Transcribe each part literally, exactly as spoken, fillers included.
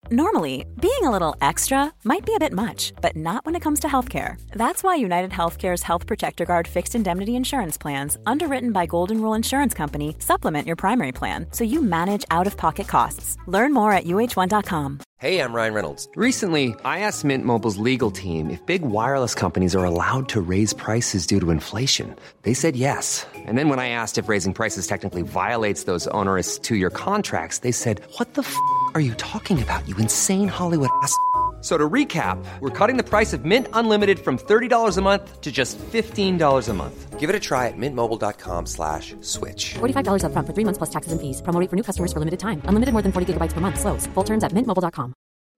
Normally, being a little extra might be a bit much, but not when it comes to healthcare. That's why United Healthcare's Health Protector Guard fixed indemnity insurance plans, underwritten by Golden Rule Insurance Company, supplement your primary plan so you manage out-of-pocket costs. Learn more at U H one dot com. Hey, I'm Ryan Reynolds. Recently, I asked Mint Mobile's legal team if big wireless companies are allowed to raise prices due to inflation. They said yes. And then when I asked if raising prices technically violates those onerous two-year contracts, they said, what the f*** are you talking about, you insane Hollywood ass f- So to recap, we're cutting the price of Mint Unlimited from thirty dollars a month to just fifteen dollars a month. Give it a try at mintmobile.com slash switch. forty-five dollars up front for three months plus taxes and fees. Promo rate for new customers for limited time. Unlimited more than forty gigabytes per month. Slows full terms at mint mobile dot com.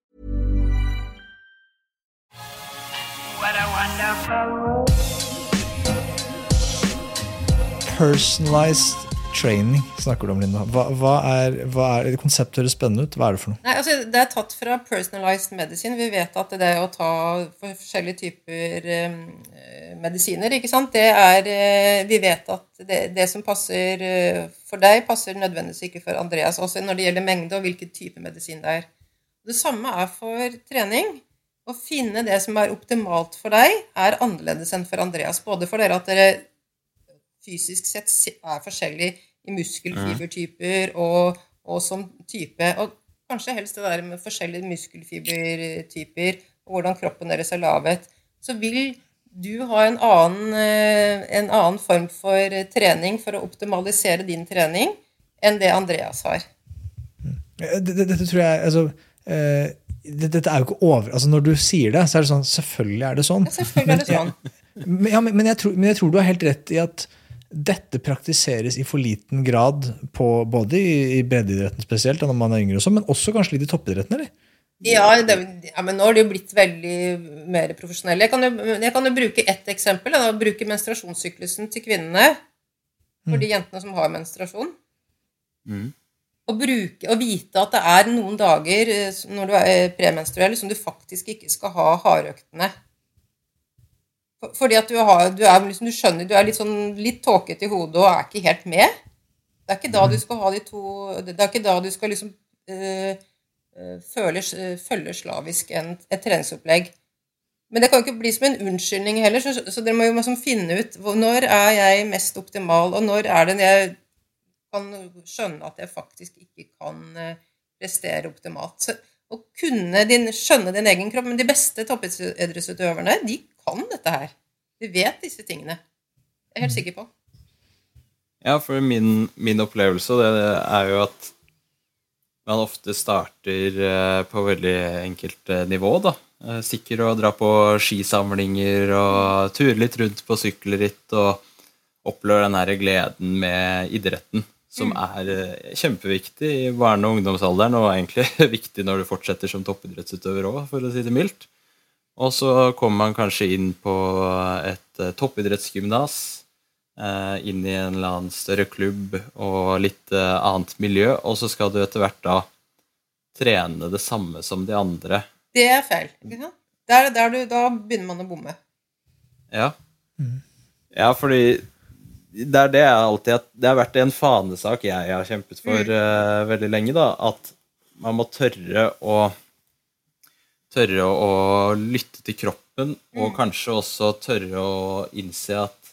What a wonderful Personalized training snakker du om, Linda. Hva, hva er, hva er det konseptet høres spennende ut? Hva er det for noe? Nei, altså, det er tatt fra personalized medicine. Vi vet at det å ta forskjellige typer um, medisiner, ikke sant? Det er, uh, vi vet at det, det som passer uh, for deg, passer nødvendigvis ikke for Andreas, også når det gjelder mengde og hvilken type medisin det er. Det samme er for trening. Å finne det som er optimalt for deg, er annerledes enn for Andreas. Både for dere at dere fysisk sett er forskjellige i muskelfibertyper og, og som type, og kanskje helst det der med forskjellige muskelfibertyper og hvordan kroppen deres er lavet, så vil du ha en annen, en annen form for trening for å optimalisere din trening enn det Andreas har. Dette, dette tror jeg, altså, eh, dette er jo ikke over, altså når du sier det, så er det sånn, selvfølgelig er det sånn. Ja, selvfølgelig er det sånn. Men, ja, men, jeg tror, men jeg tror du har helt rett i at dette praktiseres i for liten grad på, både i, i breddeidretten spesielt, når man er yngre også, men også kanskje litt i toppidretten, eller? Ja, det, ja, men nå har det jo blitt veldig mer profesjonelle. Jeg kan jo, jeg kan jo bruke ett eksempel, da, bruke menstruasjonssyklusen til kvinnene, for de jentene som har menstruasjon. Mm. Og, bruke, og vite at det er noen dager når du er premenstruell som du faktisk ikke skal ha hardøktene. Fordi at du, har, du, er, liksom, du skjønner, du er litt, sånn, litt tåket i hodet og er ikke helt med. Det er ikke da du skal ha de to, det er ikke da du skal liksom øh, føle, følge slavisk en, et treningsopplegg. Men det kan jo ikke bli som en unnskyldning heller, så, så dere må jo liksom finne ut når er jeg mest optimal, og når er det jeg kan skjønne at jeg faktisk ikke kan prestere optimalt. Så, å kunne din, skjønne din egen kropp, men de beste toppidrettsutøverne, de kan dette her. De vet disse tingene. Jeg er helt sikker på. Ja, for min, min opplevelse det er jo at man ofte starter på veldig enkelt nivå, da. Sikker å dra på skisamlinger og ture litt rundt på sykkelritt og oppleve den her gleden med idretten, som mm. er kjempeviktig i barne- og ungdomsalderen, og egentlig viktig når du fortsetter som toppidrettsutøver også, for å si det mildt. Og så kommer man kanskje inn på et toppidrettsgymnas, inn i en eller annen større klubb og litt annet miljø, og så skal du etter hvert da trene det samme som de andre. Det er feil, ikke sant? Der, der du, da begynner man å bomme. Ja. Ja, fordi det er det jeg alltid, det har vært en fanesak jeg har kjempet for mm. uh, veldig lenge da, at man må tørre å tørre å, å lytte til kroppen, og mm. kanskje også tørre å innse at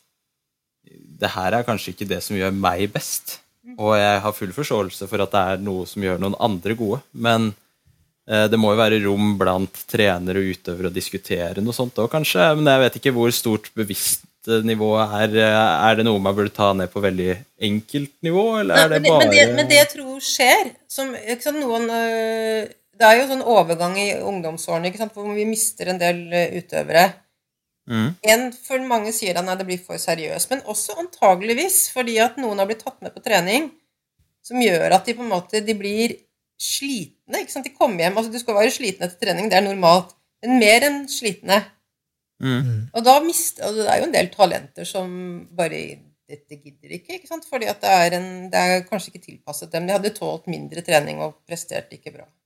det her er kanskje ikke det som gjør meg best. Mm. Og jeg har full forståelse for at det er noe som gjør noen andre gode, men eh, det må jo være rom blant trenere og utøvere å diskutere noe sånt også, kanskje. Men jeg vet ikke hvor stort bevisst nivå er. Er det noe man burde ta ned på veldig enkelt nivå, eller er det Nei, men, bare... Men det, men det jeg tror skjer, som ikke sant, noen... Øh det er jo sånn overgang i ungdomsårene, ikke sant, hvor vi mister en del utøvere. Mm. En for mange sier at nei, det blir for seriøst, men også antageligvis fordi at noen har blitt tatt med på trening, som gjør at de på en måte de blir slitne, ikke sant? De kommer hjem, altså du skal være sliten etter trening, det er normalt, men mer enn slitne. Mm. Og da mister, altså det er jo en del talenter som bare, dette gidder ikke, ikke sant? Fordi at det er, en, det er kanskje ikke tilpasset dem, de hadde tålt mindre trening og prestert ikke bra.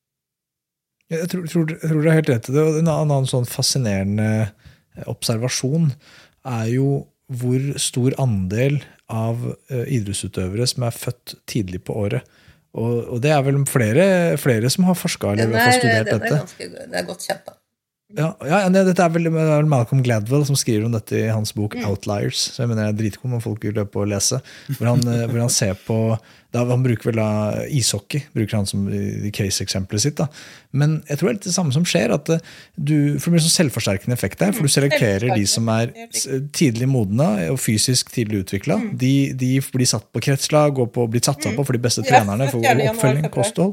Jeg tror, tror, jeg tror du har helt rett i det, og en annen sånn fascinerende observasjon er jo hvor stor andel av idrettsutøvere som er født tidlig på året, Og, og det er vel flere, flere som har forsket eller Den har er, studert den er dette. ganske, det er godt kjent da. Ja, ja det, dette er vel, det er vel Malcolm Gladwell som skriver om dette i hans bok Outliers, så jeg mener det er dritkom om folk vil løpe og lese, hvor han, hvor han ser på, da, han bruker vel da ishockey, bruker han som i case-eksemplet sitt da. Men jeg tror det er litt det samme som skjer, at du, for det blir sånn selvforsterkende effekt der, for du selekterer de som er tidlig modne og fysisk tidlig utviklet, de, de blir satt på kretslag og på, blir satt på for de beste trenerne, for oppfølging, kosthold.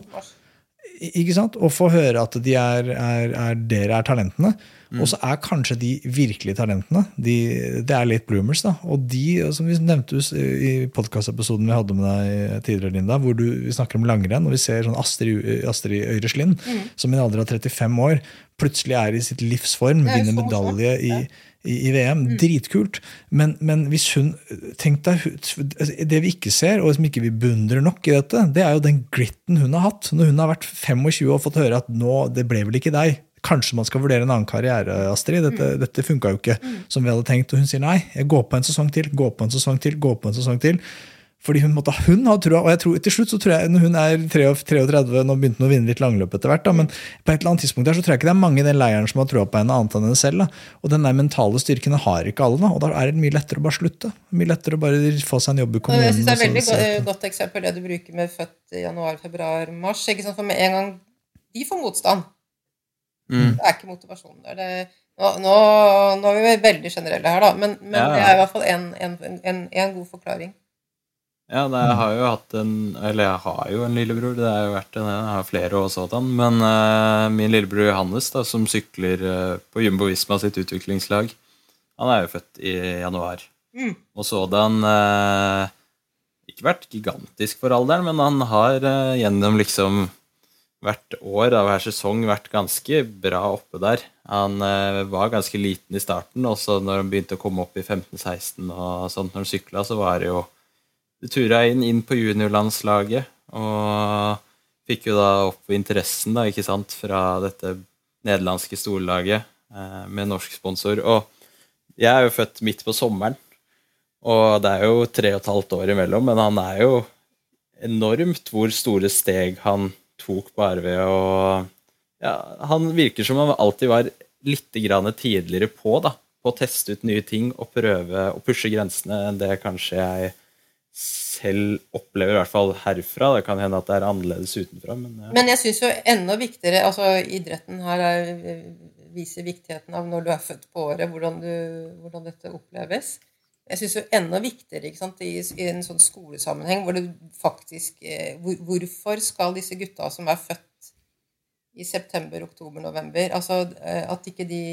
Ikke sant? Og få høre at de er, er, er, dere er talentene, mm. og så er kanskje de virkelige talentene, de, det er late bloomers da, og de, som vi nevnte i podcastepisoden vi hadde med deg tidligere, Linda, hvor du, vi snakker om langrenn, og vi ser sånn Astrid, Astrid Øyreslind, mm. som i en alder av trettifem år, plutselig er i sitt livsform, vinner medalje i, i, i V M, mm. dritkult, men, men hvis hun, tenk deg, det vi ikke ser, og som ikke vi beundrer nok i dette, det er jo den gritten hun har hatt, når hun har vært tjuefem og fått høre at nå, det ble vel ikke deg, kanskje man skal vurdere en annen karriere, Astrid, dette, mm. dette funket jo ikke mm. som vi hadde tenkt, og hun sier nei, jeg går på en sesong til, går på en sesong til, går på en sesong til, fordi hun måtte, hun har troa, og jeg tror, til slutt så tror jeg, når hun er treogtredve, nå begynte hun å vinne litt langløp etter hvert, da, men på et eller annet tidspunkt der, så tror jeg ikke det er mange i den leiren som har troa på henne annet enn henne selv, da. Og den der mentale styrken har ikke alle, da, og da er det mye lettere å bare slutte, mye lettere å bare få seg en jobb i kommunen. Jeg synes det er veldig godt, godt eksempel det du bruker med født i januar, februar, mars, ikke sant, for med en gang de får motstand, mm. det er ikke motivasjon der, det, nå, nå, nå er vi veldig generelle her da, men, men ja, ja. Det er i hvert fall en, en, en, en god forklaring. Ja, det, jeg har jo hatt en, eller jeg har jo en lillebror, det har jo vært en, jeg har flere og sånn, men uh, min lillebror Johannes da, som sykler uh, på Jumbo Visma sitt utviklingslag, han er jo født i januar. Mm. Og så hadde han uh, ikke vært gigantisk for alderen, men han har uh, gjennom liksom hvert år av hver sesong vært ganske bra oppe der. Han uh, var ganske liten i starten, og så når han begynte å komme opp i femten seksten og sånt, når han syklet, så var det jo Du tura inn, inn på juniorlandslaget, og fikk jo da opp interessen da, ikke sant, fra dette nederlandske storlaget eh, med norsk sponsor. Og jeg er jo født midt på sommeren, og det er jo tre og et halvt år imellom, men han er jo enormt hvor store steg han tok bare ved å... Ja, han virker som han alltid var litt grann tidligere på, da, på å teste ut nye ting og prøve å pushe grensene enn det kanskje jeg selv opplever, i hvert fall herfra. Det kan hende at det er annerledes utenfra. Men, ja. Men jeg synes jo enda viktigere, altså idretten her er, viser viktigheten av når du er født på året, hvordan, du, hvordan dette oppleves. Jeg synes jo enda viktigere, ikke sant, i, i en sånn skolesammenheng, hvor det faktisk, hvor, hvorfor skal disse gutta som er født i september, oktober, november, altså at ikke de,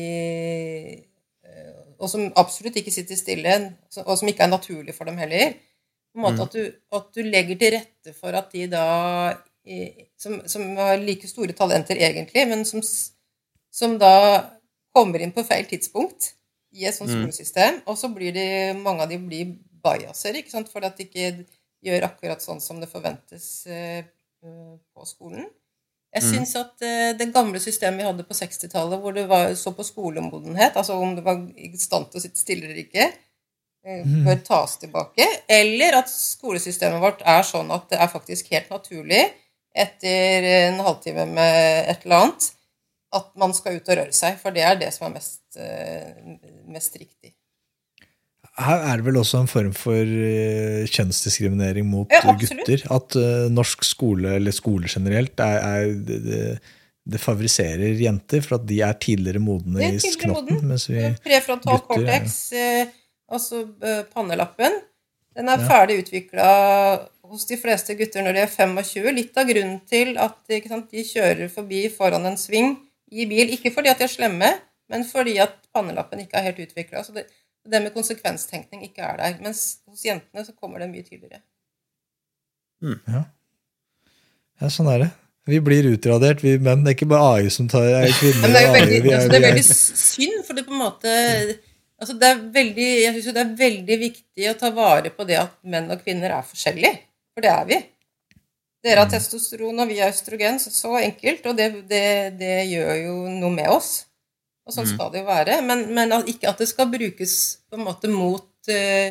og som absolutt ikke sitter stille, og som ikke er naturlig for dem heller, på en måte at du, at du legger til rette for at de da, som, som har like store talenter egentlig, men som, som da kommer inn på feil tidspunkt i et sånt skolesystem, og så blir de, mange av de blir biaser, ikke sant, for at de ikke gjør akkurat sånn som det forventes eh, på skolen. Jeg synes at eh, det gamle systemet vi hadde på sekstitallet, hvor det var så på skolemodenhet, altså om det var i stand til å sitte stille eller ikke, bør tas tilbake, eller at skolesystemet vårt er sånn at det er faktisk helt naturlig etter en halvtime med et eller annet at man skal ut og røre seg, for det er det som er mest, mest riktig. Her er det vel også en form for kjønnsdiskriminering mot ja, gutter, at uh, norsk skole, eller skole generelt, er, er det, det favoriserer jenter, for at de er tidligere modne i knotten, mens vi prefrontal cortex, ja. Altså pannelappen, den er ferdig utviklet hos de fleste gutter når de er tjuefem, litt av grunnen til at ikke sant, de kjører forbi foran en sving i bil, ikke fordi at de er slemme, men fordi at pannelappen ikke er helt utviklet, så det, det med konsekvenstenkning ikke er der, mens hos jentene så kommer det mye tydeligere. Mm. Ja. Ja, sånn er det. Vi blir utradert, vi menn, det er ikke bare A I som tar er kvinner. Men det er jo veldig, er, altså, det er veldig synd, for det på en måte... Altså det er veldig, jeg synes jo det er veldig viktig å ta vare på det at menn og kvinner er forskjellige, for det er vi. Dere har testosteron og vi har østrogen, så, så enkelt, og det, det, det gjør jo noe med oss. Og sånn skal det jo være, men, men at ikke at det skal brukes på en måte mot uh,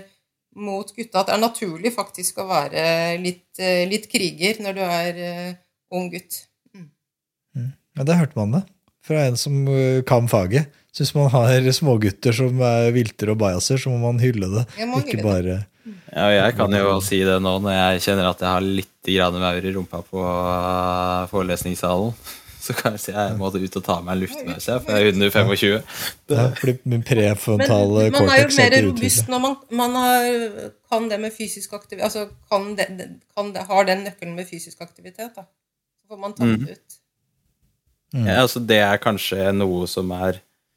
mot gutta, at det er naturlig faktisk å være litt, eh, litt kriger når du er eh, ung gutt. Mm. Mm. Ja, det hørte man det. Fra en som uh, kan faget. Så hvis man har smågutter som er vilter og bajaser, så må man hylle det. Jeg må Ikke hylle bare... det. Ja, jeg kan jo si det nå når jeg kjenner at jeg har litt grann maur i rumpa på uh, forelesningssalen. Så kan jeg si at jeg må ut og ta meg en luftmause, for jeg er under tjuefem. Ja, fordi min prefrontale Men man er jo cortex mer ikke robust utviklet. når man, man har, kan det med fysisk aktivitet, altså kan det, kan det, har den nøkkelen med fysisk aktivitet, da. Så får man tatt Mm. det ut. Mm. Ja, altså det er kanskje noe som er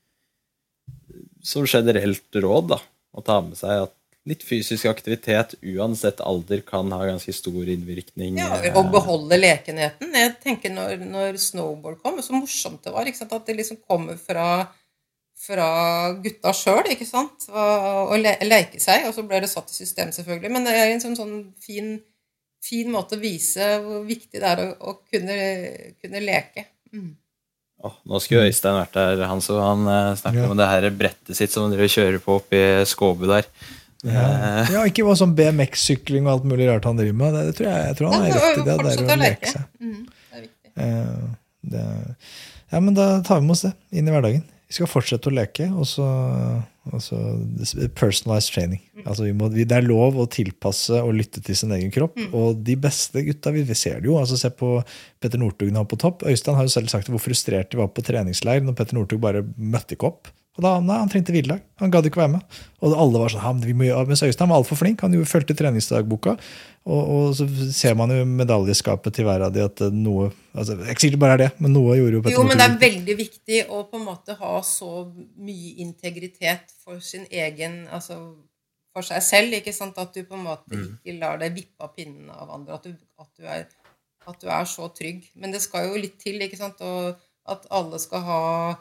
som generelt råd da, å ta med seg at litt fysisk aktivitet uansett alder kan ha ganske stor innvirkning. Ja, og beholde lekenheten. Jeg tenker når, når snowboard kom, så morsomt det var, ikke sant? At det liksom kommer fra, fra gutta selv, ikke sant? Og, og le, leke seg, og så ble det satt i system selvfølgelig. Men det er en sånn, sånn fin, fin måte å vise hvor viktig det er å, å kunne, kunne leke. Mm. Oh, nå skulle Øystein vært der, han så han uh, snakket Ja. om det her brettet sitt som dere kjører på opp i Skåbu der. Ja. ja, ikke bare sånn B M X-sykling og alt mulig rart han driver med. Det, det tror jeg, jeg tror han er rett i det. Det er Fortsett å å leke leke. seg. Mm, det er viktig. Eh, det, ja, men da tar vi med oss det inn i hverdagen. Vi skal fortsette å leke, og så, og så personalized training. Altså, vi må, vi, det er lov å tilpasse og lytte til sin egen kropp, og de beste gutta, vi, vi ser det jo, altså se på Petter Northug nå på topp. Øystein har jo selv sagt hvor frustrert de var på treningsleir når Petter Northug bare møtte ikke opp. Og da, nei, han trengte hviledag. Han gadd ikke være med. Og alle var sånn, ja, men vi må gjøre, men Øystein var alt for flink. Han jo følte treningsdagboka. Og, og så ser man jo medaljeskapet til hver av de at noe, altså, ikke sikkert bare er det, men noe gjorde jo Petter Jo, men det er Northug. veldig viktig å på en måte ha så mye integritet for sin egen, altså for seg selv, ikke sant? At du på en måte ikke lar deg vippe av pinnen av andre, at du, at du, er, at du er så trygg. Men det skal jo litt til, ikke sant? Og at alle skal ha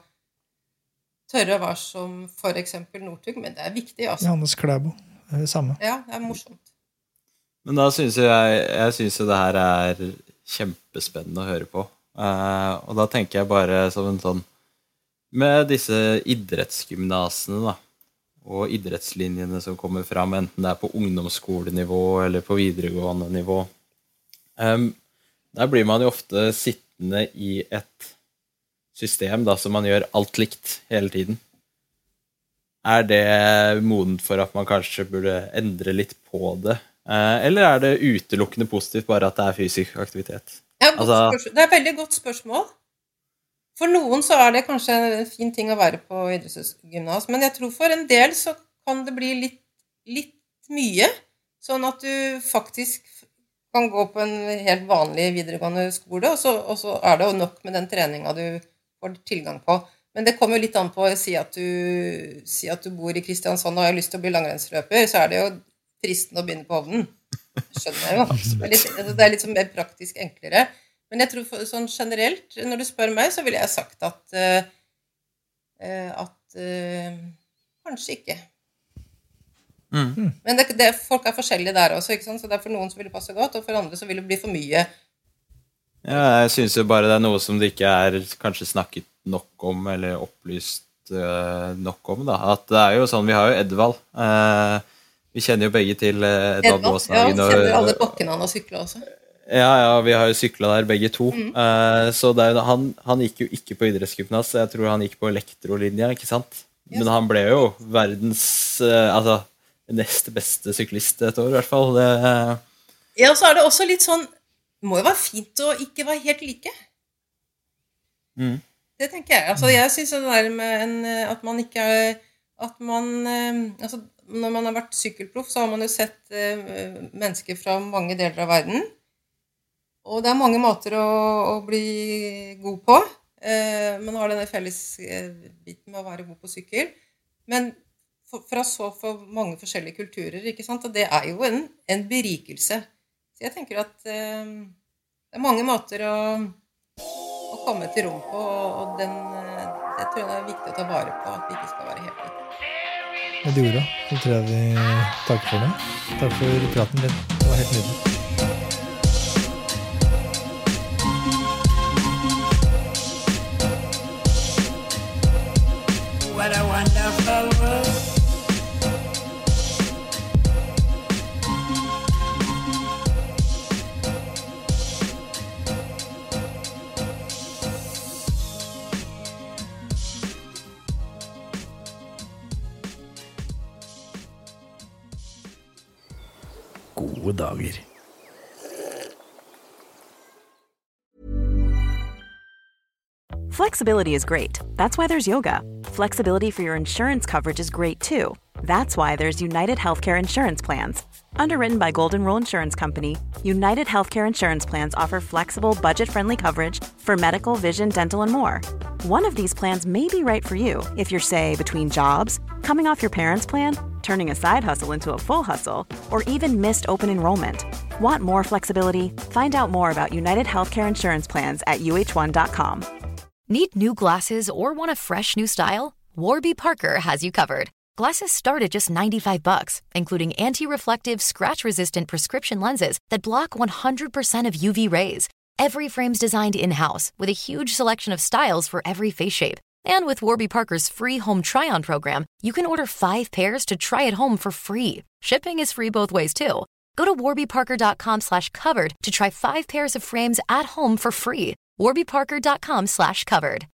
tørre å være som for eksempel Northug, men det er viktig, altså. Johannes Klæbo, det er det samme. Ja, det er morsomt. Men da synes jeg, jeg synes jo det her er kjempespennende å høre på. Uh, og da tenker jeg bare som en sånn, med disse idrettsgymnasene da, og idrettslinjene som kommer fram, enten det er på ungdomsskolenivå eller på videregående nivå. Um, der blir man jo ofte sittende i et system da, som man gjør alt likt hele tiden. Er det modent for at man kanskje burde endre litt på det? Eh, eller er det utelukkende positivt bare at det er fysisk aktivitet? Ja, godt Altså- spørsmål. Det er et veldig godt spørsmål. For noen så er det kanskje en fin ting å være på idrettsgymnas, men jeg tror for en del så kan det bli litt, litt mye, sånn at du faktisk kan gå på en helt vanlig videregående skole, og så, og så er det jo nok med den treningen du får tilgang på. Men det kommer jo litt an på å si at du, si at du bor i Kristiansand og har lyst til å bli langrennsløper, så er det jo fristende å begynne på ovnen. Skjønner jeg jo. Det er litt, det er litt sånn mer praktisk enklere. Men jeg tror for, sånn generelt, når du spør meg, så ville jeg sagt at, uh, at uh, kanskje ikke. Mm. Men det, det, folk er forskjellige der også, ikke sant? Så det er for noen som vil det passe godt, og for andre så vil det bli for mye. Ja, jeg synes jo bare det er noe som det ikke er kanskje snakket nok om, eller opplyst uh, nok om da. At det er jo sånn, vi har jo Edvald. Uh, vi kjenner jo begge til uh, Edvald Edvald, ja, Båshagen. kjenner og- alle bakkene han har syklet også. Ja, ja, vi har jo syklet der begge to. Mm. Uh, så det er, jo- han, han gikk jo ikke på idrettsgymnas, jeg tror han gikk på elektrolinja, ikke sant? Ja. Men han ble jo verdens, uh, altså, neste beste syklist et år i hvert fall. Det, uh, Ja, så er det også litt sånn, det må jo være fint å ikke være helt like. mm. Det tenker jeg. Altså, jeg synes det der med en, at man ikke er, at man, eh, altså, når man har vært sykkelproff, så har man jo sett eh, mennesker fra mange deler av verden. Og det er mange måter å, å bli god på. Eh, man har denne felles eh, biten med å være god på sykkel. Men for, fra så for mange forskjellige kulturer, ikke sant? Og det er jo en, en berikelse. Så jeg tenker at eh, det er mange måter å å komme til rom på, og den, det tror jeg det er viktig å ta vare på, at vi ikke skal være helt like. Med de orda, så tror jeg vi takker for det. Takk for praten din. Det var helt nydelig. What a wonderful world. gode dager. Flexibility is great. That's why there's yoga. Flexibility for your insurance coverage is great too. That's why there's United Healthcare Insurance Plans. Underwritten by Golden Rule Insurance Company, United Healthcare Insurance Plans offer flexible, budget-friendly coverage for medical, vision, dental, and more. One of these plans may be right for you if you're, say, between jobs, coming off your parents' plan, turning a side hustle into a full hustle, or even missed open enrollment. Want more flexibility? Find out more about United Healthcare Insurance Plans at U H one dot com. Need new glasses or want a fresh new style? Warby Parker has you covered. Glasses start at just ninety-five bucks, including anti-reflective, scratch-resistant prescription lenses that block one hundred percent of U V rays. Every frame's designed in-house with a huge selection of styles for every face shape. And with Warby Parker's free home try-on program, you can order five pairs to try at home for free. Shipping is free both ways, too. Go to warbyparker.com slash covered to try five pairs of frames at home for free. warbyparker.com slash covered.